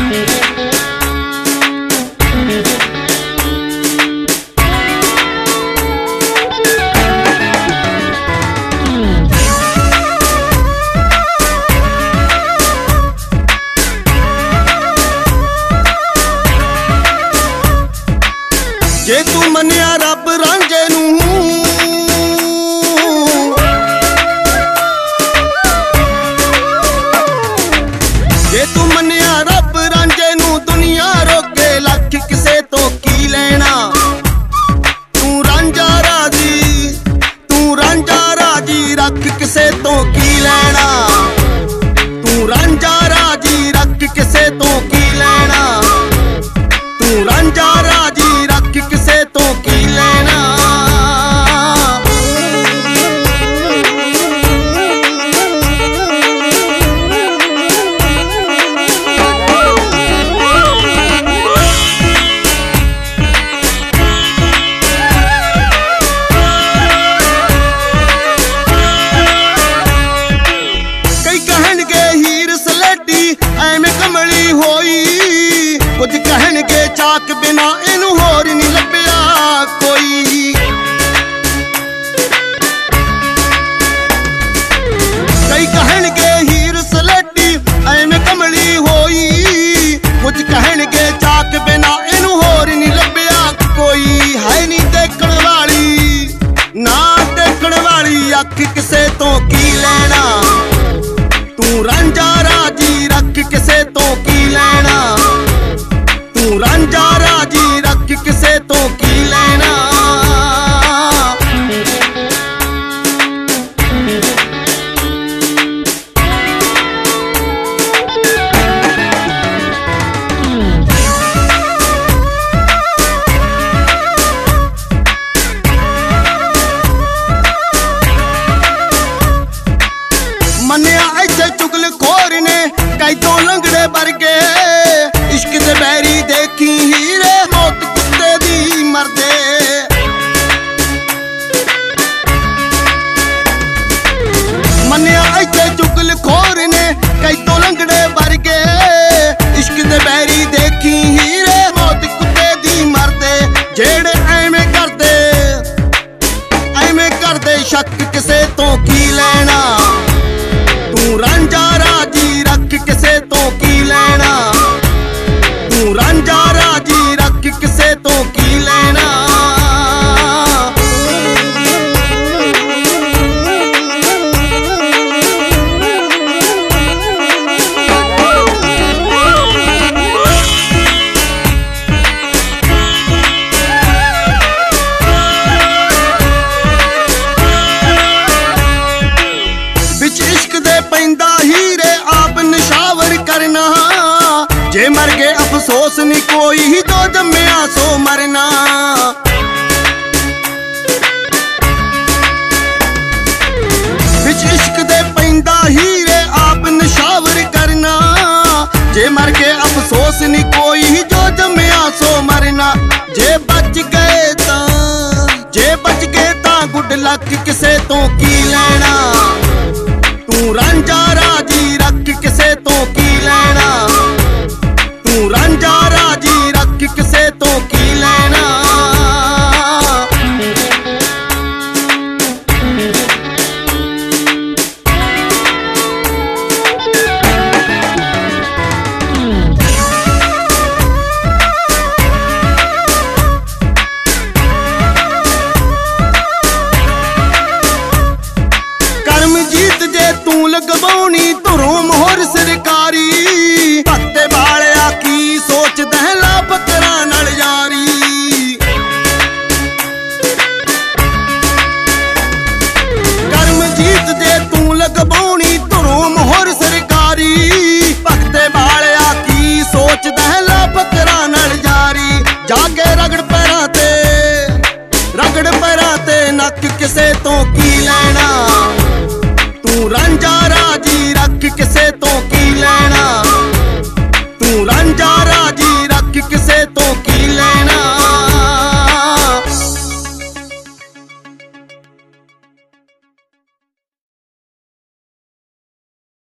जे तू मनिया रब रांझे नू, जे तू मनिया रब रांझे नू, दुनिया रोके लख किसे तो की लेना। तू रांझा राजी रख किसे तो की लेना। तू रांझा राजी रख किसे तो की लेना। तू रांझा राजी रख किसे तो की लेना। कई कहणगे हीर सलेटी एवें कमली होई, कुछ कहणगे चाक बिना इनू होर नहीं लभ्या कोई। कई कहणगे हीर सलेटी एवें कमली होई, कुछ कहणगे चाक बिना इनू होर नहीं लभ्या कोई। है नहीं देखण वाली ना देखण वाली अख किसे तो की लेना। तू रांझा राजी रख किसे तो की लेना। तू रांझा राजी रख किसे तो की लेना। मनिया ऐसे चुगलखोर ने कई तो लंगड़े वर्गे, इश्क दे बैरी देखी हीरे मौत कुत्ते दी मरदे। मनिया ऐसे चुगलखोर ने कई तो लंगड़े वर्गे, इश्क दे बैरी देखी हीरे मौत कुत्ते दी मरदे। जेड़े एवें करदे शक किसे तो की लेना। तू रांझा राजी रख किसे तो की लेना। तू रांझा राजी रख किसे तो की लेना। बिच इश्क दे पैंदा हीरे आप निशावर करना। जे मर गए अफसोस नहीं कोई, जो जम्मिया सो मरना। बिच इश्क दे पैंदा हीरे आप निशावर करना। जे मर गए अफसोस नहीं कोई, जो जम्मिया सो मरना। जे बच गए तां गुड लक किसे तो की लेना।